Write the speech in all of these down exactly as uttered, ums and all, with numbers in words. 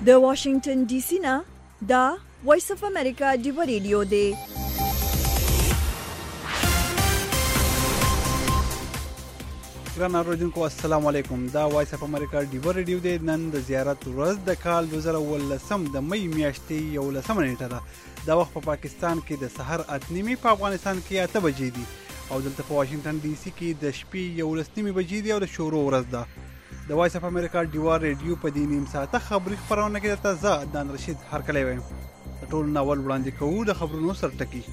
د واشنگټن ډي سي نه دا وایس اف امریکا دی ریډیو دی. ګران اوریدونکو السلام علیکم. دا وایس اف امریکا دی ریډیو دی. نن د زیارت ورځ د کال دوه زره ولسم د مې میاشتې یولسمه نیټه ده. دا وخت په پاکستان کې د سحر اته نیمې، په افغانستان کې اته بجې دي او دلته په واشنگټن ډي سي کې د شپې یولس نیمې بجې دي او د شروع ورځ ده. د وایس اف امریکا دی ریډیو په دې نیم ساعته خبري خبرونه کې درته زه عدنان رشید هرکلی وایم. د ټول ناول وړاندې کوو د خبرونو سرټکی.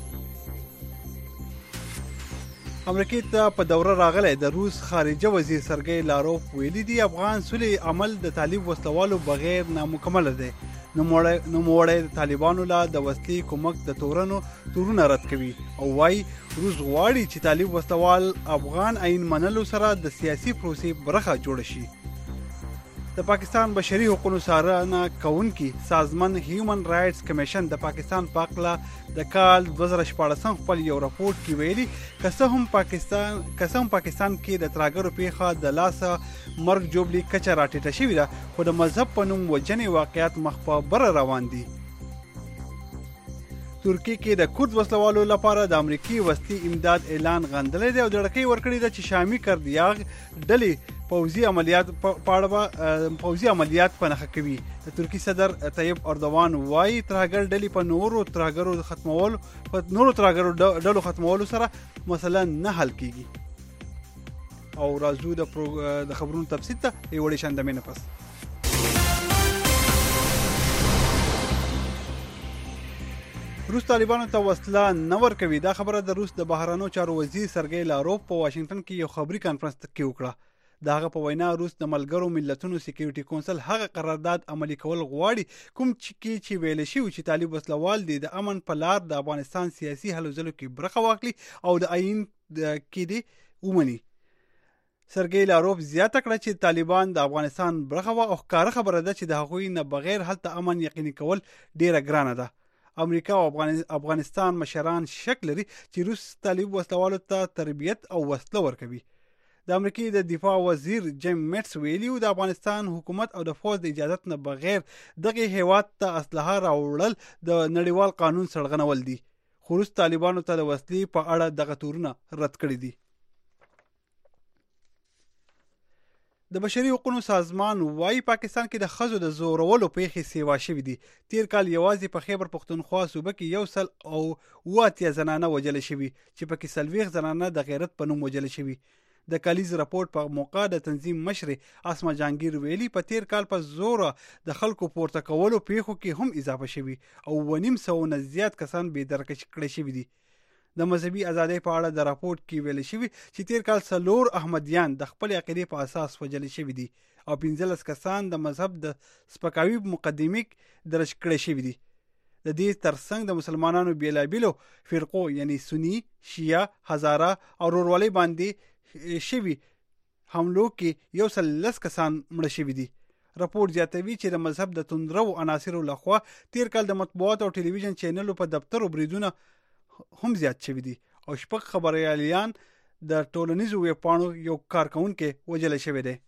امریکا ته په دوره راغلی د روس خارجه وزیر سرګی لاروف ویلي دی افغان صلح عمل د طالب وسلوالو بغیر نامکمل دی. نوموړی د طالبانو لا د وسلې کومک د تورنو تورونه رد کوي او وايي روس غواړي چې طالب وسلوال افغان عین منلو سره د سیاسي پروسې برخه جوړ شي. د پاکستان بشري حقوقو څارنه کوونکی سازمان هیومن رائټس کمیشن د پاکستان په اړه د کال دوه زره شپاړسم خپل یو راپورټ کې ویلي که هم پاکستان که هم پاکستان کې د ترهګرو پیښه د لاسه مرګ جوړلی کچه راټیټه شوې ده، خو د مذهب په نوم وجنې واقعیت مخ په بره روان دي. ترکی کې د کورد وسلوالو لپاره د امریکای وسلې امداد اعلان غندلی دی او د ډکې ورکړې ده چې شامي کردیاغ ډلې پوځي عملیات پاړه پوځي عملیات په نخښه کوي. د ترکی صدر طیب اردوان وايي ترهګر ډلې په نورو ترهګرو ختمولو په نورو ترهګرو ډلو ختمولو سره مثلا نه حل کیږي. او راځو د د خبرونو تفصیل ته یو وړي شاندمه نه پس. روس طالبانو ته وسله نه ورکوي. دا خبره د روس د بهرانو چارو وزیر سرګی لاروف په واشنگټن کې یو خبري کانفرنس کې وکړه. د هغه په وینا روس د ملګرو ملتونو سکیورټي کونسل هغه قرارداد عملي کول غواړي کوم چې کې ویل شي چې طالب وسلوال دي د امن په لار د افغانستان سیاسي هلو ځلو کې برخه واخلي او د عین کې دي ومني. سرګی لاروف زیاته کړه چې طالبان د افغانستان برخه وا او ښکاره خبره ده چې د هغوی نه بغیر هلته امن یقیني کول ډیره ګرانه ده. امریکا او افغانستان مشران شک لري چې روس طالب وسلوالو ته تربیت او وسله ورکوي. د امریکای د دفاع وزیر جیم میټس ویلي د افغانستان حکومت او د فوج د اجازت نه بغیر دغه هیواد ته اسلحه راوړل د نړیوال قانون سرغړونول دي. خو روس طالبانو ته د وسلې په اړه دغه تورونه رد کړي دي. د بشري حقوقو سازمان وايي پاکستان کې د ښځو د زورولو پیښې سیوا شوې دي. تیر کال یوازې په خیبر پښتونخوا صوبه کې یو سل او اوه اتیا زنانه وژل شوي چې پکې څلوېښت زنانه د غیرت په نوم وژل شوي. د کالیز راپورټ په موقع د تنظیم مشر اسما جهانگیر ویلي په تیر کال په زوره د خلکو پورته کولو پیښو کې هم اضافه شوي او ونیم سوه نه زیات کسان بې درکه کړي شوي دي. د مذهبي ازادۍ په اړه د راپورټ کې ویل شوي چې تیر کال څلور احمدیان د خپل عقیدې په اساس وژل شوي دي او پنځلس کسان د مذهب د سپکاوي مقدمې درج کړي شوي دي. د دې ترڅنګ د مسلمانانو بیلابیلو فرقو یعنی سنی، شیعه، هزاره او رورولۍ باندې شوي حملو کې یو سل لس کسان مړه شوي دي. راپور زیاتوي چې د مذهب د توندرو عناصرو لخوا تیر کال د مطبوعات او ټلویزیون چینلو په دفترو بریدونه هم زیات شوي دي او شپږ خبریالیان د ټولنیزو ویبپاڼو یو کارکونکي وژل شوی دی.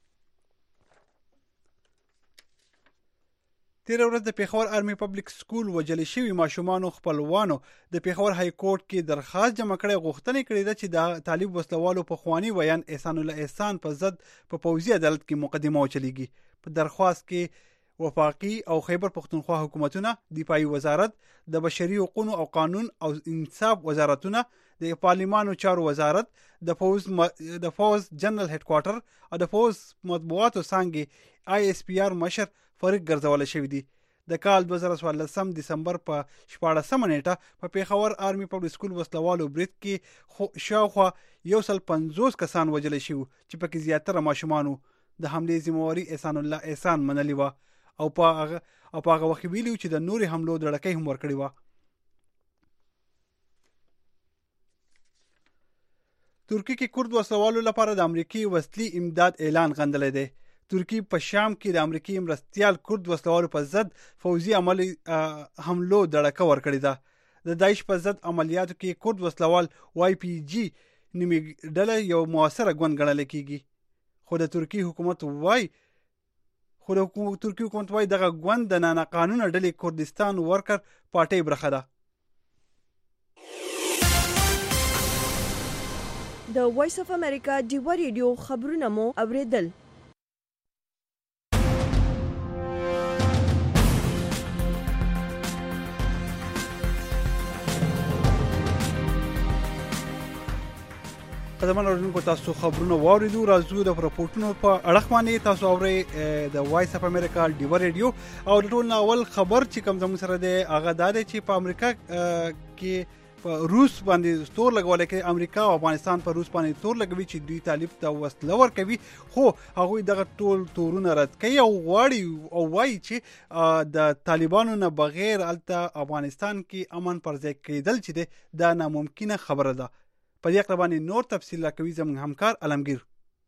تیر ورځ د پیښور آرمي پبلک سکول وژل شوي ماشومانو خپلوانو د پیښور های کورټ کې درخواست جمع کړی غوښتنه کړې ده چې د طالب وسلوالو په خواني ویان احسان الله احسان په ضد په پوځي عدالت کې مقدمه وچلیږي. په درخواست کې وفاقي او خیبر پښتونخوا حکومتونه، دفاعي وزارت، د بشري حقوقو او قانون او انصاف وزارتونه، د پارلمانو چارو وزارت، د فوز د فوز جنرال هډ کوارټر او د فوز مطبوعاتو څانګې آی اس پی آر مشر فریق ګرځول شوی دی. د کال دوه زره څوارلسم دسمبر په شپاړسمه نیټه په پیښور آرمي پبلک سکول وسلوالو برید کې شاوخوا یو سل پنځوس کسان وژل شوي چې پکې زیاتره ماشومانو. د حملې ذمہواري احسان الله احسان منلې وه او په هغه او په هغه وخت ویلي چې د نورې حملو د ډکۍ هم ورکړې وه. ترکی کې کورد وسلوالو لپاره د امریکای وسلې امداد اعلان غندلی دی. ترکی په شام کې د امریکای مرستیال کورد وسلوالو په ضد فوځي عملي حملو د ډکه ورکړې ده. د داعش په ضد عملیاتو کې کورد وسلوال واي پی جی نیمې ډله یو موثره ګوند ګڼل کېږي. خو د ترکی حکومت وای خو د ترکیې حکومت وایي دغه ګوند د ناقانونه ډلې کردستان ورکر پارټۍ برخه ده. د وایس اف امریکا ډیوا ریډیو خبرونه مو اوریدل. قدمان اوریدونکو تاسو خبرونه واوریدو. راځو د راپورټونو په اړه باندې تاسو اورئ د وایس اف امریکا ډیوا ریډیو. او د ټول اول خبر چې کوم زموږ سره دی هغه دا دی چې په امریکا کې په روس باندې تور لګولای کې امریکا او افغانستان په روس باندې تور لګوي چې دوی طالب ته وسله ورکوي، خو هغوی دغه ټول تورونه رد کوي او غواړي او وایي چې د طالبانو نه بغیر هلته افغانستان کې امن پر ځای کېدل چې دی دا ناممکنه خبره ده. په دې اړه باندې نور تفصیل راکوي زموږ همکار علمگیر.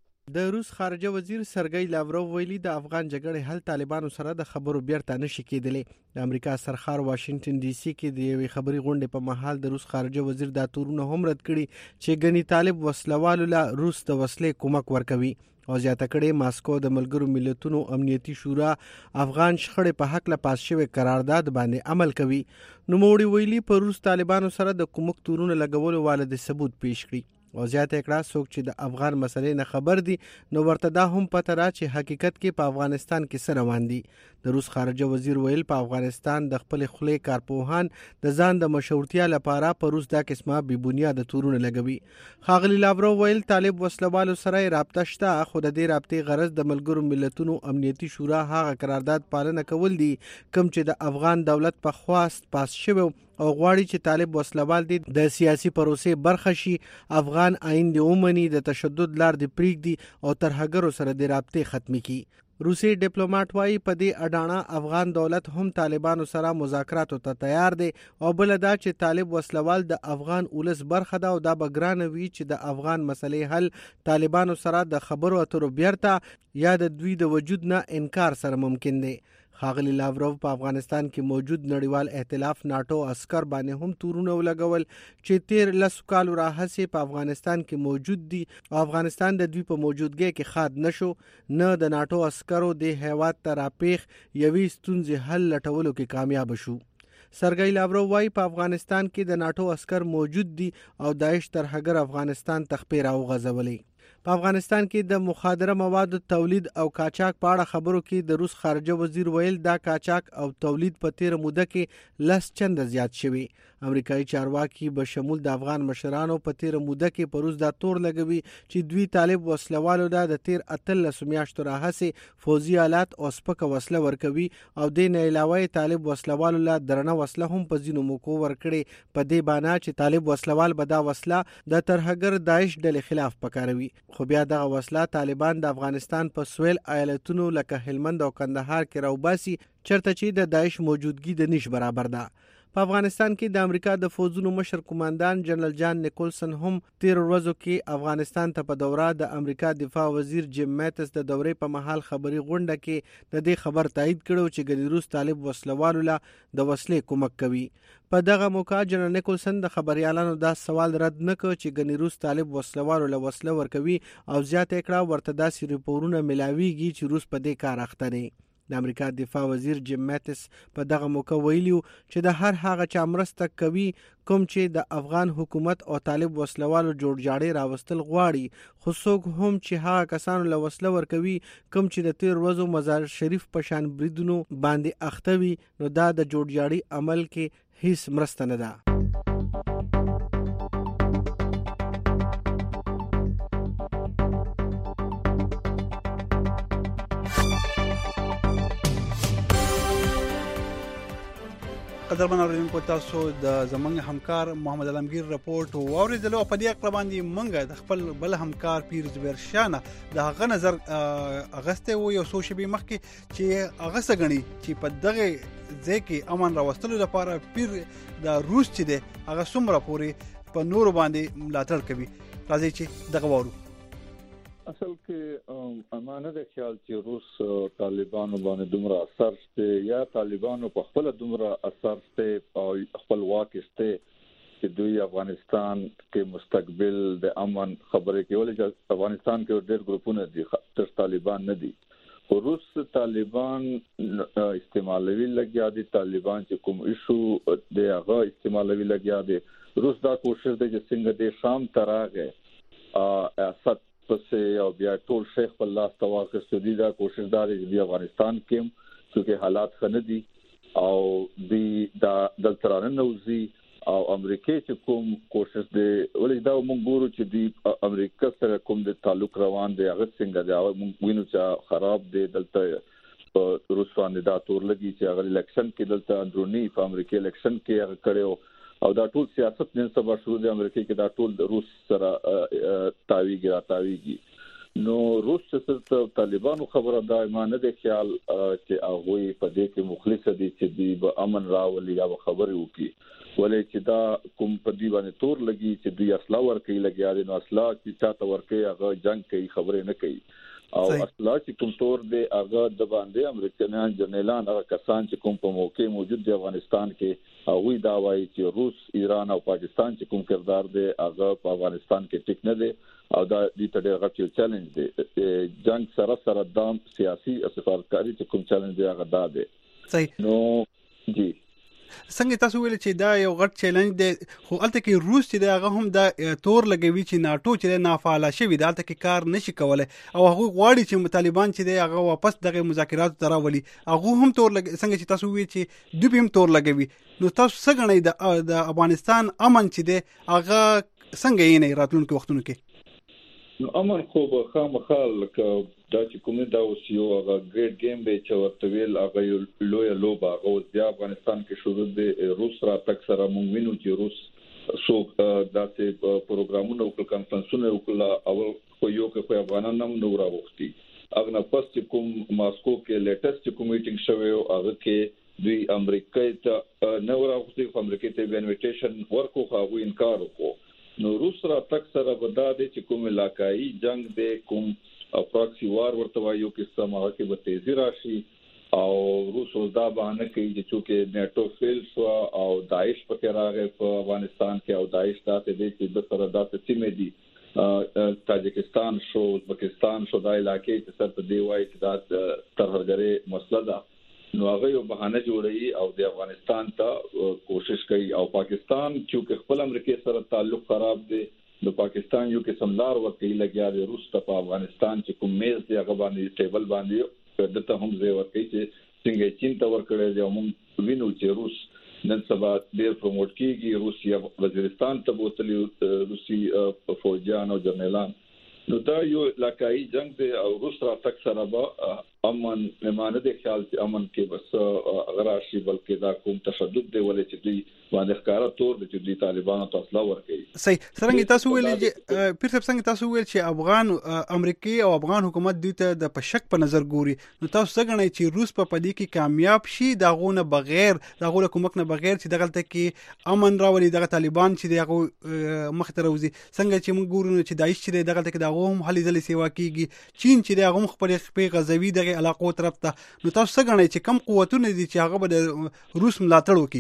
د روس خارجه وزیر سرګی لاوروف ویلي د افغان جګړې حل طالبانو سره د خبرو بیرته نشي کېدلی. د امریکا سرخار واشنگټن ډي سي کې د یوې خبري غونډې په مهال د روس خارجه وزیر دا تورونه هم رد کړي چې ګني طالب وسلوالو له روس د وسلې کومک ورکوي او زیاته کړي ماسکو د ملګرو ملتونو امنیتي شورا افغان شخړې په حق له پاس شوی قرارداد باندې عمل کوي. نوموړي ویلي په روس طالبانو سره د کومک تورونه لګولو والد ثبوت پیښ کړي او زیاته کړه څوک چې د افغان مسلې نه خبر دي نو ورته دا هم پته را چې حقیقت کې په افغانستان کې څه روان دي. د روس خارجه وزیر ویل په افغانستان د خپل خلې کارپوهان د ځان د مشورتیا لپاره په روس دا قسمه بې بنیاده تورونه لګوي. ښاغلي لاوروف ویل طالب وسلوالو سره رابطه شته، خو د دې رابطې غرض د ملګرو ملتونو امنیتي شورا هغه قرارداد پالنه کول دي کوم چې د افغان دولت په خواست پاس شوی او غواړي چې طالب وسلوال دي د سیاسي پروسې برخه شي، افغان آئین دی اومني، د تشدد لار دی پریږدي او ترهګرو سره د رابطې ختمي کی. روسي ډیپلوماټ وايي په دې اډانه افغان دولت هم طالبانو سره مذاکراتو ته تیار دی او بل دا چې طالب وسلوال د افغان اولس برخه ده او دا بګران وی چې د افغان مسلې حل طالبانو سره د خبرو اترو بیرته یا د دوی د وجود نه انکار سره ممکن دی. ښاغلي لاوروف په افغانستان کې موجود نړیوال ائتلاف ناټو عسكر باندې هم تورونه ولګول چې تیر لسو کالو راهیسې په افغانستان کې موجود دي او افغانستان د دوی په موجودګۍ کې خاد نشو نه د ناټو عسکرو د هیواد ته راپیښ یوې ستونزې حل لټولو کې کامیاب شو. سرګی لاوروف وايي په افغانستان کې د ناټو عسكر موجود دي او داعش ترهګر افغانستان تخپیر او غزولي. په افغانستان کې د مخدره موادو تولید او قاچاق په اړه خبرو کې د روس خارجه وزیر ویل دا قاچاق او تولید په تیر موده کې لس چنده زیات شوی. امریکایي چارواکي به شمول د افغان مشرانو په تیر موده کې په روس دا تور لګوي چې دوی طالب وسلوالو د تیر اتلس میاشتو راهیسې فوزي آلات او سپکه وسله ورکوي او د نه علاوه طالب وسلوالو له درنه وسله هم په ځینو موکو ورکړي په دې باندې چې طالب وسلوال به دا وسله د ترهګر داعش ډلې خلاف پکاروي. خو بیا دغه وسله طالبان د افغانستان په سویل ایالتونو لکه هلمند او کندهار کې راوباسي چرته چې د داعش موجودګي د نش برابر ده. په افغانستان کې د امریکا د فوجونو مشر قوماندان جنرال جان نیکولسن هم تیر ورځو کې افغانستان ته په دوره د امریکا دفاع وزیر جیم میتس د دورې په محل خبري غونډه کې د دې خبر تایید کړو چې ګنې روس طالب وسلوالو له د وسلې کومک کوي. په دغه موقع جنرال نیکولسن د خبريالانو دا سوال رد نکړ چې ګنې روس طالب وسلوالو له وسله ورکوي او زیاته کړه ورته داسې ریپورونه ملاويږي چې روس په دې کار اخته دي. د امریکا دفاع وزیر جیم میتس په دغه موقع ویلیو چې د هر هغه چا مرسته کوي کوم چې د افغان حکومت او طالب وسلوالو جوړ جاړي راوستل غواړي، خو څوک هم چې هغه کسانو له وسله ورکوي کوم چې د تیر ورځو مزار شریف په شان بریدونو باندې اخته وي نو دا د جوړ جاړي عمل کې هیڅ مرسته نه ده. قدرمن اوریدونکو تاسو د زمونږ همکار محمد علمگیر رپورت واوریدلو په دې اړه باندې مونږ د خپل بل همکار پیر زبیر شانه د هغه نظر اغسته و یو څو شپې مخکې چې هغه څنګه چې په دغه ځای کې امن راوستلو لپاره پیر د روس چې دی هغه څومره پورې په نور باندې ملاتړ کوي. راځي چې دغه وورو. اصل کې امانه د خیال چې روس طالبانو باندې دومره اثر شته یا طالبانو په خپل دومره اثر شته او خپل واکسته چې دوی افغانستان کې مستقبل د امن خبرې کولې چې افغانستان کې ډېر ګروپونه دي تر طالبان نه دي روس طالبان استعمالوي لګیا دي، طالبان چې کوم ایشو دی هغه استعمالوي لګیا دي. روس دا کوشش دی چې څنګه د شام تراغه اسد پسې او بیا ټول شیخ په لاس تواخستو دي. دا کوشش دا دی چې افغانستان کې چې حالات خنه دي او د د دلترانه نوزي او امریکای چې کوم کوشش دی ولې دا موږ ګورو چې د امریکا سره کوم د تعلق روان دی هغه څنګه دی موږ وینو چې خراب دی دلته روس باندې دا تور لګي چې هغه الیکشن کې دلته اندرونی په امریکا الیکشن کې هغه کړو او دا ټول سیاست نن سبا شروع دی امریکا کې دا ټول د روس سره تاویږي را تاویږي. نو روس چې طالبانو خبره دا ایمانه د خیال چې هغه په دې کې مخلص دي چې د امن راولي یا خبرې وکړي ولې چې دا کوم په دی باندې تور لګي چې دوی اصلا ورکې لګیا دي. نو اصلا چې چاته ورکې هغه جنگ کوي خبرې نه کوي او اصلا چې کوم تور دی هغه د باندې امریکایان جنرالان هغه کسان چې کوم په موقع موجود دی افغانستان کې هغه دا وایي چې روس ایران او پاکستان چې کوم کردار دی هغه په افغانستان کې ټیک نه دی او دا د ډېر غټ چیلنج دی. جنگ سره سره د سیاسي او سفارتکاري چې کوم چیلنج دی هغه دا دی. صحیح. نو جی څنګه تاسو ویل چې دا یو غټ چیلنج دی خو الته کې روس چې هغه هم دا تور لګوي چې ناتو چې نافعال شوی دا الته کې کار نشي کولای او هغه غواړي چې طالبان چې هغه واپس دغه مذاکرات ته راولي هغه هم تور لګ څنګه چې تاسو ویل چې دوی هم تور لګوي. نو تاسو څنګه غنئ د افغانستان امن چې دی هغه څنګه یې نه راتلونکو وختونو کې؟ نو امن خو به خامخال لکه دا چې کومه دا اوس یو هغه ګریټ گیم دی چې ورته ویل هغه لوی لوبه هغه د افغانستان کې شروع دی. روس را تک سره مونږ وینو چې روس سو داسې پروګرامونه او کانفرنسونه وکړه او خو یو کې افغانان هم نو راوختي هغه نه پس چې کوم ماسکو کې لیټسټ کوم میټینګ شوی او هغه کې دوی امریکای ته نو راوختي خو امریکای ته انویټیشن ورکو خو هغه انکار وکړو. نو روس را تک سره ودا دي چې کوم علاقائی جنگ دی کوم پراکسی وار ورته وایو کې سماغه کې به تیزی راشي او روس دا باندې کوي چې چې نیټو فیل شو او داعش پکې راغی په افغانستان کې او داعش ته دي چې د سره داسې سیمې دي تاجکستان شو ازبکستان شو دا علاقې چې سر په دی وایي چې دا ترهګری مسله ده. نو هغه یو بهانه جوړي او د افغانستان ته کوشش کوي او پاکستان چې خپل امریکای سره تعلق خراب دي د پاکستان یو کې سملار ورکې لګیا دی روس ته په افغانستان چې کوم میز دی هغه باندې ټیبل باندې دته هم ځای ورکې چې څنګه چین ته ورکړي دی موږ وینو چې روس نن سبا ډیر پروموټ کیږي روسیا وزیرستان ته بوتلی روسي فوجیان او جنرالان. نو دا یو علاقائی جنگ دی او روس را تک سره به امن ایمانه د خیال چې امن کې بس غراشي بلکې دا کوم تشدد دی ولې چې دوی باندې ښکارا تور د چې دوی طالبانو ته اصلا ورکوي. صحیح. څنګه تاسو ویل چې پیر صاحب څنګه تاسو ویل چې افغان امریکای او افغان حکومت دوی ته د پشک په نظر ګوري نو تاسو څنګه غنئ چې روس په پدې کې کامیاب شي داغونه بغیر داغونه کومک نه بغیر چې دغلته کې امن راولي دغه طالبان چې دغه مخ ته راوځي څنګه چې موږ ګورو چې داعش چې دغلته کې دغه هم حل ځلې سیوا کیږي چین چې دغه هم خپل خپل غزوی دغه علاقو طرف ته نو تاسو څنګه غنئ چې کم قوتونه دي چې هغه به روس ملاتړ وکړي؟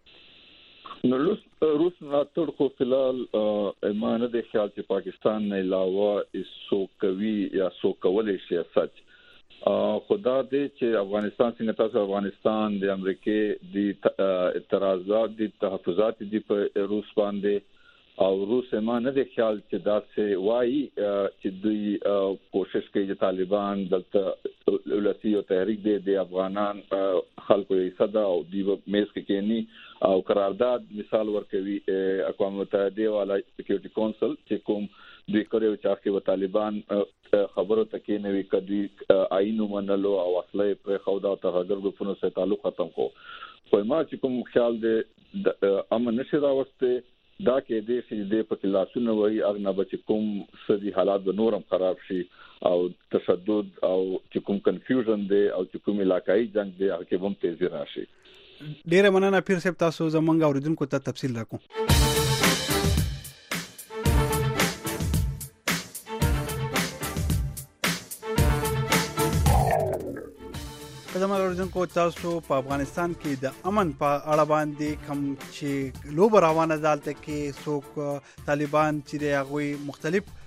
نو روس روس ملاتړ خو فلال ایمانه د خیال چې پاکستان نه علاوه سو کوي یا سو کولای شي سچ خدا دې چې افغانستان څنګه تاسو افغانستان د امریکای د اعتراضات د تحفظات دي په روس باندې او روس ایمانه د خیال چې دا سه وایي چې دوی کوشش کوي چې طالبان دلته ولسی او تحریک دی د افغانان خلکو یې صدا او دی میز کې کېنی او قرارداد مثال ورکوي اقوام متحده والا سکیورټي کونسل چې کوم دوی کړو چې هغه طالبان خبرو تکې نه وی کدي آئین منلو او اصله پر خودا او تغیر ګروپونو سره تعلق ختم کو خو ما چې کوم خیال دی امن نشي راوسته دا کې دې چې دې په لاسونه وایي اغه بچ کوم سدي حالات به نورم خراب شي او تشدد او چې کوم کنفیوژن دی او چې کوم علاقائی جنگ دی هغه کې هم تیزی راشي. ډیره مننه پیر صاحب تاسو زمونږ اوریدونکو ته تفصیل راکو. زموږ اوریدونکو تاسو په افغانستان کې د امن په اړه باندې کوم چې لوب روانه ځالته کې څوک طالبان چې د هغوی مختلف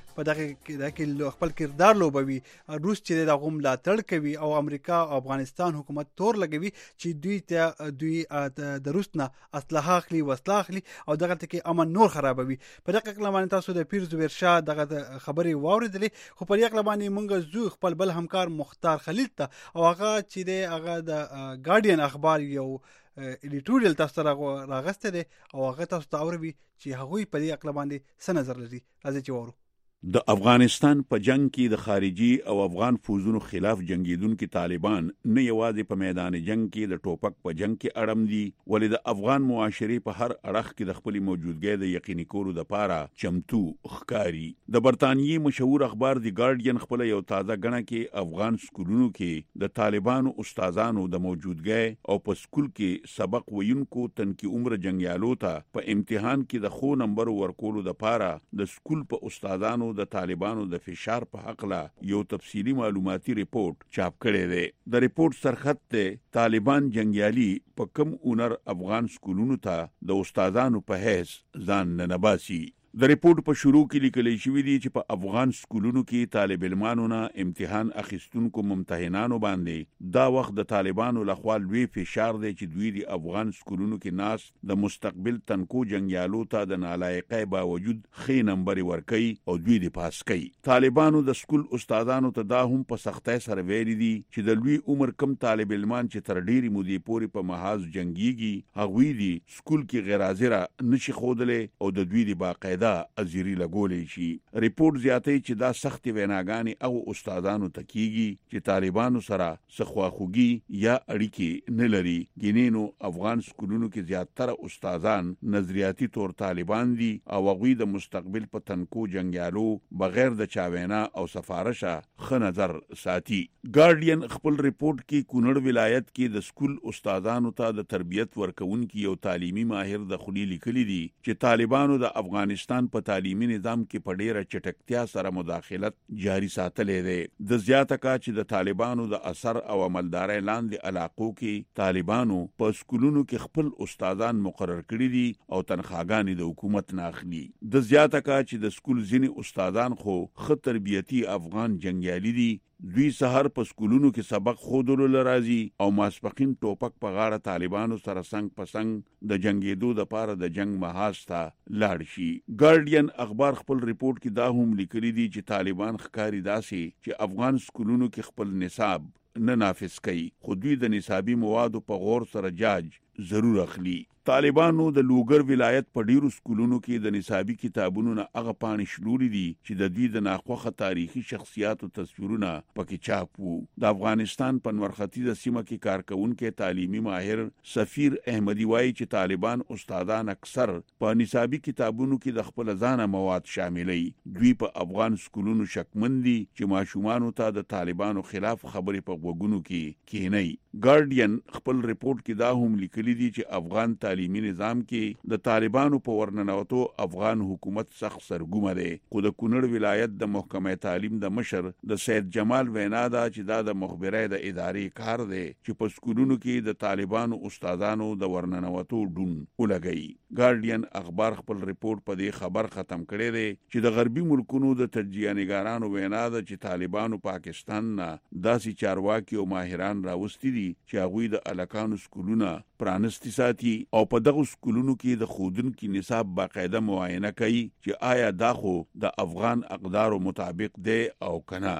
په دغه کې خپل کردار لوبوي. روس چې د غوم لا تړ کوي او امریکا او افغانستان حکومت تور لګوي چې دوی ته دوی د روس نه اسلحه اخلي وسله اخلي او دغه ته امن نور خرابوي. په دغه کلمانه تاسو د پیر زویر شاه دغه خبرې واوریدلې، خو په دغه باندې مونږ زو خپل بل همکار مختار خلیل ته او هغه چې د هغه د ګارډین اخبار یو ایډیټوریال تاسو راغسته دي او هغه تاسو ته اوري چې هغوی په دې اقل باندې څه نظر لري. راځي چې وورو. د افغانستان په جنگ کې د خارجي او افغان فوزونو خلاف جنگیدونکو طالبان نه یوازې په میدان جنگ کې د ټوپک په جنگ کې اړم دي، ولې د افغان معاشري په هر اړخ کې د خپل موجودګۍ د یقیني کولو لپاره چمتو ښکاری. د برتانیې مشهور اخبار دی ګارډین خپل یو تازه غنه کې افغان سکولونو کې د طالبانو استادانو د موجودګۍ او په سکول کې سبق ویونکو تنکي عمر جنگیالو ته په امتحان کې د خو نمبر ورکولو لپاره د سکول په استادانو د طالبانو د فشار په حق لا یو تفصیلی معلوماتي ریپورت چاپ کړی دی. د ریپورت سرخط ته طالبان جنگیالي په کم اونر افغان سکولونو ته د استادانو په حیث ځان ننباسي. د ریپورت په شروع کې لیکل شوی دی چې په افغان سکولونو کې طالب علمانو نه امتحان اخیستونکو ممتحنانو باندې دا وخت د طالبانو لخوا لوی فشار دی چې دوی د افغان سکولونو کې ناس د مستقبل تنکو جنگیالو ته د نالایقۍ باوجود خې نمبر ورکي او دوی د پاس کوي. طالبانو د سکول استادانو ته دا هم په سختۍ سره ویلي دي چې د لوی عمر کم طالب علمان چې تر ډېری مودې پورې په محاذ جنگيږي هغوی دي سکول کې غیر حاضر نشي خودلې او د دوی د باقاعده دا ازيري لګولې شي. ریپورت زیاتوي چې دا سخت ویناګانې او استادانو تکیږي چې طالبانو سره سخواخوږي یا اړیکې نه لري. ګینینو افغان سکولونو کې زیاتره استادان نظریاتي تور طالبان دي او هغوی د مستقبل په تنکو جنگیالو بغیر د چاوینا او سفارشه ښه نظر ساتي. ګارډین خپل ریپورت کې کونړ ولایت کې د سکول استادانو ته د تربیت ورکونکو یو تعلیمي ماهر د خولي لیکلي دي چې طالبانو د افغانستان په تعلیمي نظام کې په ډیره چټکتیا سره مداخلت جاری ساتلې ده. د زیاته کا چې د طالبانو د اثر او عملدارۍ لاندې علاقو کې طالبانو په سکولونو کې خپل استادان مقرر کړي دي او تنخواګانې د حکومت نه اخلي. د زیاته کا چې د سکول ځینې استادان خو ښه تربیتي افغان جنگیالي دي، دوی سحر په سکولونو کې سبق خودلو لرازي او ماسپخین ټوپک په غاړه طالبانو سره څنګ په څنګ د جنگیدو د پاره د جنگ محاذ ته لاړ شي. ګارډین اخبار خپل ریپورت کې دا هم لیکلي دي چې طالبان ښکاری داسي چې افغان سکولونو کې خپل نصاب نه نافذ کوي، خو دوی د نصابي موادو په غور سره جاج ضرور اخلي. طالبانو د لوګر ولایت په ډیرو سکولونو کې د نصابي کتابونو نه هغه پاڼې شلولې دي چې د دوی د ناخوښه تاریخي شخصیاتو تصویرونه پکې چاپ وو. د افغانستان په نورختیزه سیمه کې کارکونکو تعلیمي ماهر سفیر احمدي وایي چې طالبان استادان اکثر په نصابي کتابونو کې د خپل ځانه مواد شاملې. دوی په افغان سکولونو شکمن دي چې ماشومانو ته د طالبانو خلاف خبرې په غوږونو کې کینی. ګارډین خپل ریپورت کې دا هم لیکلي دي چې افغان تعلیمي نظام کې د طالبانو په ورننوتو افغان حکومت سخت سرګومه دی. خو د کونړ ولایت د محکمه تعلیم د مشر د سید جمال وینا دا چې دا د مخبرۍ د ادارې کار دی چې په سکولونو کې د طالبانو استادانو د ورننوتو ډون ولګي. ګارډین اخبار خپل ریپورت په دې خبر ختم کړی دی چې د غربي ملکونو د تجزیه نگارانو وینا ده چې طالبانو پاکستان نه داسې چارواکي او ماهران راوستي دي چې هغوی د الکانو سکولونه پرانستی ساتي او په دغه سکولونو کې د خودونکو نصاب باقاعده معاینه کوي چې آیا دا خو د افغان اقدارو مطابق دی او کنه.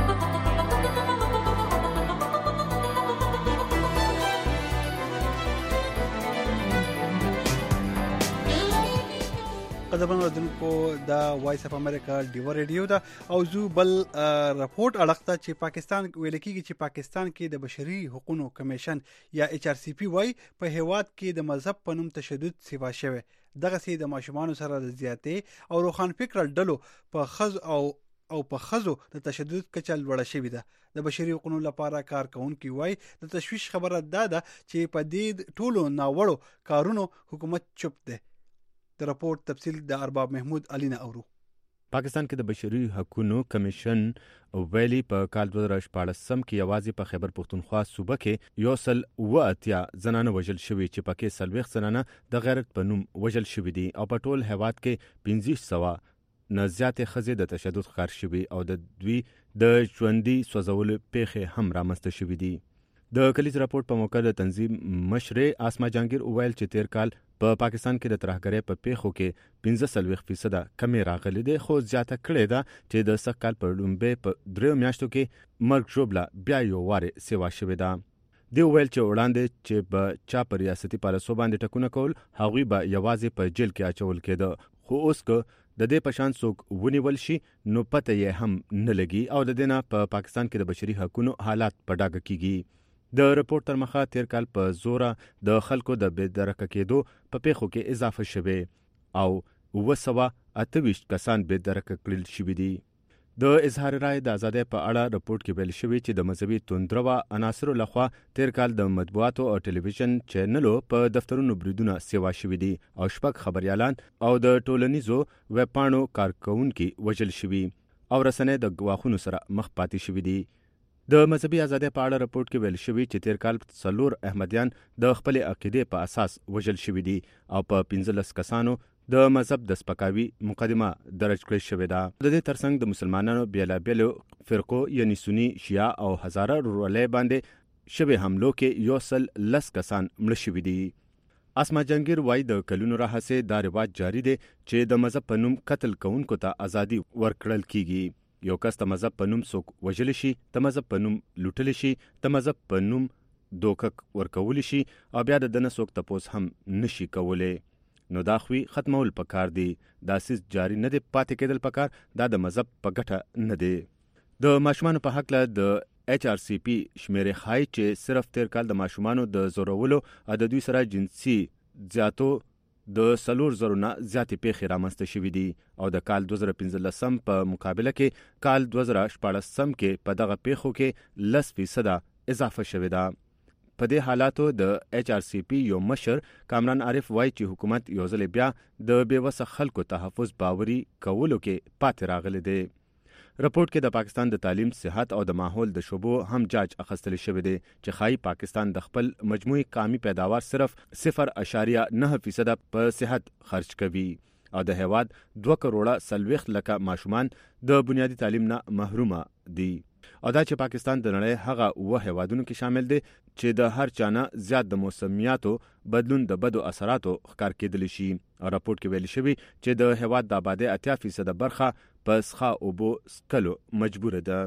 قدرمن اوریدونکو دا وایس اف امریکا ډیو ریډیو دا او زو بل رپورت اړخته چې پاکستان ویل کېږي چې پاکستان کې د بشري حقوقو کمیشن یا ایچ آر سی پی وايي په هیواد کې د مذهب په نوم تشدد سیوا شوی. دغه سي د ماشومان سره د زیاتې او روخان فکر ډلو په خز او او په خزو د تشدد کچل وړه شوی ده. د بشري حقوقو لپاره کارکونکو وايي د تشویش خبره ده چې په دې ټولو ناوړو کارونو حکومت چوپ ده. د راپور تفصیل د ارباب محمود علی نه اورو. پاکستان کې د بشري حقوقو کمیشن ویلي په کال دوه زره شپاړس کې یوازې په خیبر پختونخوا صوبه کې یو سل اوه اتیا زنانه وژل شوي چې پکې څلوېښت زنانه د غیرت په نوم وژل شوي دي او په ټول هیواد کې پنځه سوه نه زیاتې ښځې د تشدد ښکار شوي او د دوی د ژوندي سوځولو پیښې هم رامنځته شوي دي. د کلیز راپورټ په موقع د تنظیم مشرې اسما جهانګیر وویل چې تیر کال په پا پاکستان کې د ترهګرۍ په پیښو کې پنځه څلوېښت فیصده کمې راغلي دي، خو زیاته کړې ده چې د سږ کال په لومبۍ په دریو میاشتو کې مرګ ژوبله بیا یو وارې سیوا شوې ده. دی وویل چې وړاندې چې به چا په ریاستي پالیسو باندې ټکونه کول هغوی به یوازې په جیل کې اچول کېده، خو اوس که د دې په شان څوک ونیول شي نو پته یې هم نه لګي او د دې نه په پاکستان کې د بشري حقونو حالات په ډاګه کیږي. د رپورټ تر مخه تیر کال په زوره د خلکو د بې درکه کېدو په پیښو کې اضافه شوی او اوه سوه اته ویشت کسان بې درکه کړل شوي دي. د اظهار رایې د ازادۍ په اړه رپورټ کې ویل شوي چې د مذهبي توندروه عناصرو لخوا تیر کال د مطبوعاتو او ټلویزیون چینلو په دفترونو بریدونه سیوا شوي دي او شپږ خبریالان او د ټولنیزو ویبپاڼو کارکوونکي وژل شوي او رسنۍ د ګواښونو سره مخ پاتې شوي دي. د مذهبي ازادۍ په اړه رپورټ کې ویل شوي چې تیر کال څلور احمدیان د خپلې عقیدې په اساس وژل شوي دي او په پنځلس کسانو د مذهب د سپکاوي مقدمه درج کړې شوې ده. د دې ترڅنګ د مسلمانانو بیلابیلو فرقو یعنی سني، شیعه او هزاره ورورولۍ باندې شوې حملو کې یو سل لس کسان مړه شوي دي. اسما جهانګیر وایي د کلونو راهیسې دا رواج جاري دی چې د مذهب په نوم قتل کوونکو ته ازادي ورکړل کیږي. یو کس د مذهب په نوم څوک وژلی شي، د مذهب په نوم لوټلی شي، د مذهب په نوم دوکه ورکولی شي او بیا د دنه څوک تپوس هم نشي کولی. نو دا خوی ختمول پکار دی. دا سیس جاری نه دی پاتې کېدل پکار، دا د مذهب په ګټه نه دی. د ماشومانو په حق له د ایچ آر سی پی شمیرې ښایي چې صرف تیر کال د ماشومانو د زورولو او د دوی سره جنسي زیاتو د څلور زرو نه زیاتې پیښې رامنځته شوي دي او د کال دوه زره پنځلسم په مقابله کې کال دوه زره شپاړسم کې په دغه پیښو کې لس فیصده اضافه شوې ده. په دې حالاتو د ایچ آر سی پی یو مشر کامران عارف وایي چې حکومت یو ځل بیا د بېوسه خلکو تحفظ باوري کولو کې پاتې راغلی دی. رپورټ کې د پاکستان د تعلیم، صحت او د ماحول د شعبو هم جاج اخیستل شوی دی چې ښایي پاکستان د خپل مجموعي قومي پیداوار صرف صفر اشاریه نه فیصده په صحت خرج کوي او د هیواد دوه کروڑه څلوېښت لکه ماشومان د بنیادي تعلیم نه محرومه دي او دا چې پاکستان د نړۍ هغه اوه هیوادونو کې شامل دی چې د هر چا نه زیات د موسمیاتو بدلون د بدو اثراتو ښکار کېدلی شي. او راپورټ کې ویل شوي چې د هیواد د آبادۍ اتیا فیصده برخه په څښا اوبو څکلو مجبوره ده.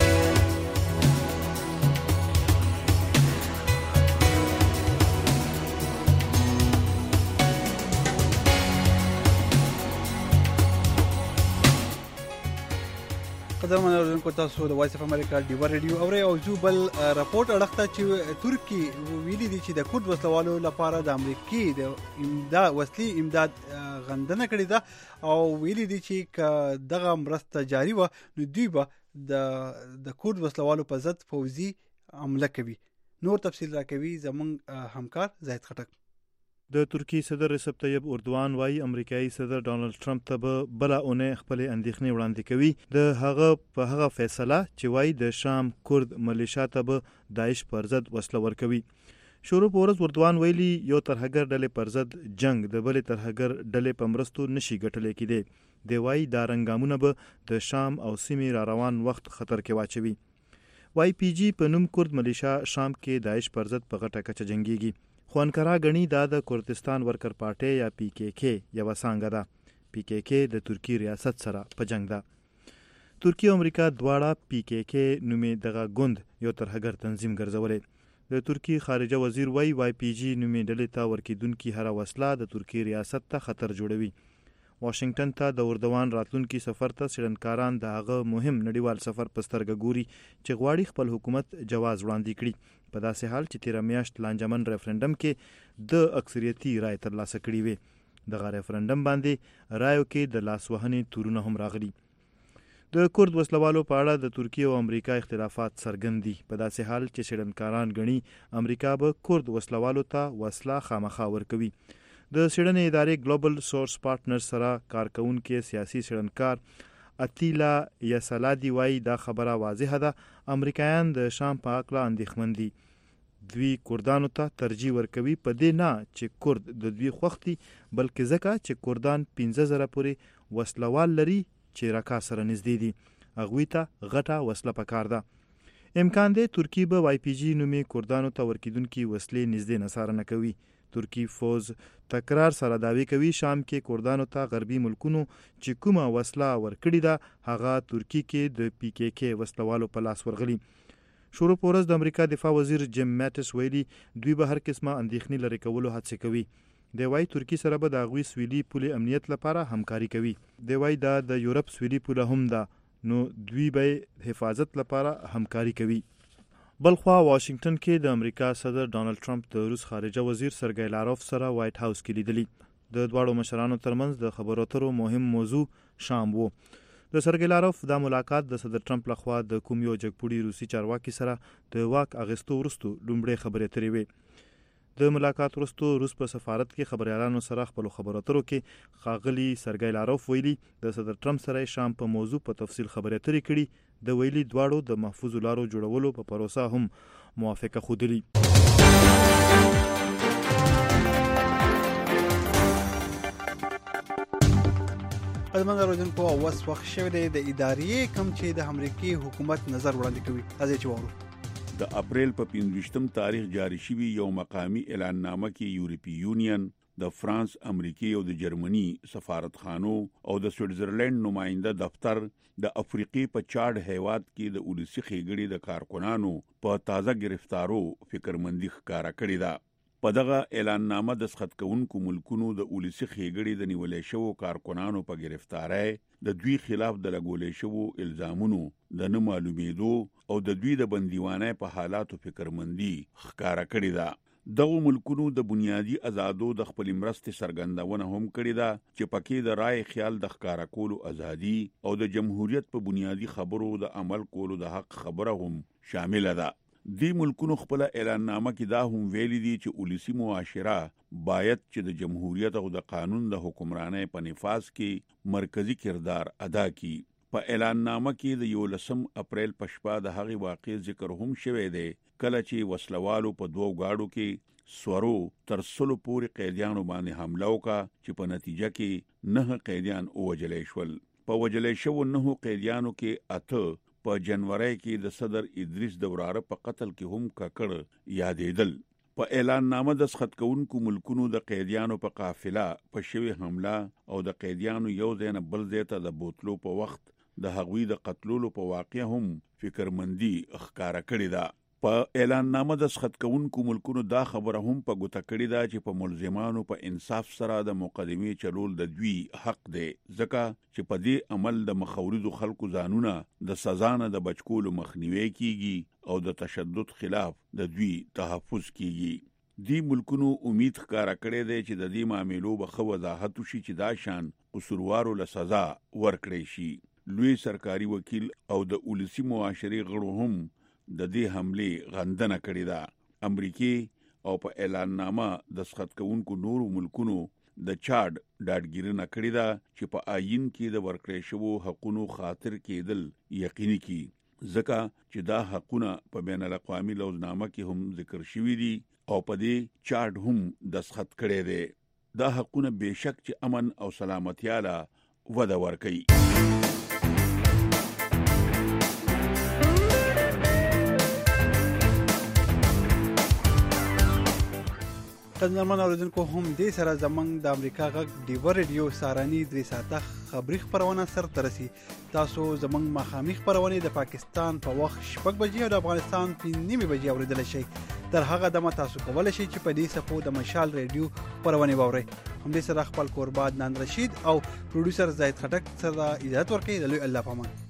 قدرمن اوریدونکو، تاسو د وایس اف امریکا ډیوا ریډیو اورئ او زه بل راپورټ اړخته چې ترکی ویلي دي چې د کورد وسلوالو لپاره د امریکای د امداد وسلې امداد غندنه کړې ده او ویلي دي چې دغه مرسته جاری و نو دوی به د د کورد وسلوالو په ضد فوزي عمله کوي. نور تفصیل راکوي زموږ همکار زاهد خټک. د ترکی صدر رسب طیب اردوان وايي امریکایي صدر ډانلډ ټرمپ ته به بله اونۍ خپلې اندېښنې وړاندې کوي د هغه په هغه فیصله چې وايي د شام کورد ملیشا ته به داعش پر ضد وسله ورکوي. شروع په ورځ اردوان ویلي یو ترهګر ډلې پر ضد جنگ د بلې ترهګر ډلې په مرستو نشي ګټلی کېدی. دی وايي دا رنګامونه به د شام او سیمې را روان وخت خطر کې واچوي. وايي پی جي په نوم کورد ملیشا شام کې داعش پر ضد په غټه کچه جنګيږي. خو انکرا غني دا د کردستان ورکر پارټي یا پی کې کې یو څنګه ده. پی کې کې د ترکی ریاست سره په جنگ ده. ترکی او امریکا دواړه پی کې کې نومې دغه ګوند یو ترهګر تنظیم ګرځولې. د ترکی خارجه وزیر وای وای پی جی نومې ډلې ته ورکیدونکي هر وسله د ترکی ریاست ته خطر جوړوي. واشنگټن ته د اردوان راتلونکي سفر ته سړنکاران د هغه مهم نړیوال سفر په سترګه ګوري چې غواړي خپل حکومت جواز وړاندې کړي په داسې حال چې تیره میاشت لانجمن ریفرنډم کې د اکثریتي رای ترلاسه کړې وې. دغه ریفرنډم باندې رایو کې د لاسوهنې تورونه هم راغلي. د کورد وسلوالو په اړه د ترکیه او امریکا اختلافات څرګند دي په داسې حال چې سړنکاران ګڼي امریکا به کورد وسلوالو ته وسله خامخا ورکوي. د څېړنې ادارې ګلوبل سورس پارټنر سره کارکوونکي سیاسي څېړنکار اتیلا یسلادی وایي دا خبره واضحه ده امریکایان د شام په هکله اندېښمن دي. دوی کردانو ته ترجیح ورکوي په دې نه چې کورد د دوی خوښ دي بلکې ځکه چې کردان پنځه زره پورې وسلوال لري چې رکا سره نږدې دي. هغوی ته غټه وسله پکار ده. امکان دی ترکی به وای پی جي نومې کردانو ته ورکیدونکي وسلې نږدې نڅاره نه کوي. ترکی فوز تکرار سره دعوی کوي شام کې کردانو ته غربي ملکونو چې کومه وسله ورکړې ده هغه ترکی کې د پی کې کې وسلوالو په لاس ورغلي. شروع په ورځ د امریکا دفاع وزیر جیم ماټس ویلي دوی به هر قسمه اندېښنې لرې کولو هڅې کوي. دی وایي ترکي سره به د هغوی سویلي پولې امنیت لپاره همکاري کوي. دی وایي دا د یورپ سویلي پوله هم ده نو دوی به حفاظت لپاره همکاري کوي. بلخوا واشنگټن کې د امریکا صدر ډانلډ ټرمپ د روس خارجه وزیر سرګی لاروف سره وایټ هاوس کې لیدلي. د دواړو مشرانو ترمنځ د خبرو اترو مهم موضوع شام وو. د سرګی لاروف دا ملاقات د صدر ټرمپ لخوا د کوم یو جګپوړي روسي چارواکي سره د واک اخیستو وروسته لومړۍ خبرې اترې وې. د ملاقات وروسته روس په سفارت کې خبريالانو سره خپل خبرو اترو کې ښاغلي سرګی لاروف ویلي د صدر ټرمپ سره شام په موضوع په تفصیل خبرې اترې کړي. د ویلي دواړو د محفوظ لارو جوړولو په پروسه هم موافقه ښودلې. قدمن روزنکو اوس وخت شوی دی د ادارې کم چې د امریکای حکومت نظر وړاندې کوي. راځي چې وورو. د اپریل په پنځویشتم تاریخ جاری شوی یو مقامی اعلان نامه کې یورپی یونین د فرانس، امریکای او د جرمني سفارتخانو او د سویټزرلند نماینده دفتر د افریقي په چاډ هیواد کې د اولسي خېګړې د کارکونانو په تازه گرفتارو فکرمندي ښکارا کړې ده. په دغه اعلان نامه د دستخط کوونکو ملکونو د اولسي خېګړې د نیولې شوو کارکونانو په گرفتارۍ د دوی خلاف د لګولې شوو الزامونو د نه معلومېدو او د دوی د بندیوانۍ په حالاتو فکرمندي ښکارا کړې ده. دغه ملکونو د بنیادی آزادو د خپل مرستې څرګندونه هم کړې ده چې پکې د رائے خیال د ښکارا کولو ازادي او د جمهوریت په بنیادی خبرو د عمل کولو د حق خبره هم شامل ده. دی ملکونو خپل اعلان نامه کې دا هم ویلي دي چې اولسي معاشره باید چې د جمهوریت او د قانون د حکمرانۍ په نفاذ کې مرکزی کردار ادا کړي. په اعلان نامه کې د یولسم اپریل په شپه د هغې واقعې ذکر هم شوی دی کله چې وسلوالو په دوو گاډو کې سورو تر سلو پورې قیدیانو باندې حمله وکړه چې په نتیجه کې نه قیدیان ووژل شول. په وژل شوو نه قیدیانو کې اته په جنوري کې د صدر ادریس د وراره په قتل کې هم ککړ یادېدل. په اعلان نامه د دستخط کوونکو ملکونو د قیدیانو په قافله په شوی حمله او د قیدیانو یو ځای نه بل ځای ته د بوتلو په وخت د هغوی د قتلولو په واقع هم فکرمندي ښکارا کړې ده. په اعلان نامه د دستخط کوونکو ملکونو دا خبره هم په ګوته کړې ده چې په ملزمانو په انصاف سره د مقدمې چلول د دوی حق دی ځکه چې په دې عمل د مخاورزو خلکو ځانونه د سزا نه د بچکولو مخنیوي کیږي او د تشدد خلاف د دوی تحفظ کیږي. دی ملکونو امید ښکارا کړې ده چې د دې معاملو به ښه وضاحت وشي چې دا شان قصوروارو له سزا ورکړی شي. لوی سرکاري وکیل او د اولسي معاشري غړو هم د دې حملې غندنه کړې ده. امریکای او په اعلان نامه د دستخط کوونکو نورو ملکونو د چاډ ډاډګیرنه کړې ده چې په آئین کې د ورکړې شوو حقونو خاطر کېدل یقیني کړي ځکه چې دا حقونه په بین الاقوامي لوزنامه کې هم ذکر شوي دي او په دې چاډ هم دستخط کړی دی. دا حقونه بېشک چې امن او سلامتیا له وده ورکوي. قدرمن اوریدونکو هم دې سره زمنګ د امریکا غږ ډیو ریډیو سارانی درې ساعته خبری خبرونه سر ترسي. تاسو زمنګ مخامخ خبرونه د پاکستان په وخت شپږ بجې او د افغانستان په نیمه بجې اوریدل شي. تر هغه دمه تاسو کولای شئ چې په دې صفو د مشال ریډیو خبرونه واورئ. هم دې سره خپل قربان نن رشید او پروډوسر زاید خټک سره اجازه ورکړي. د لوی الله پامان.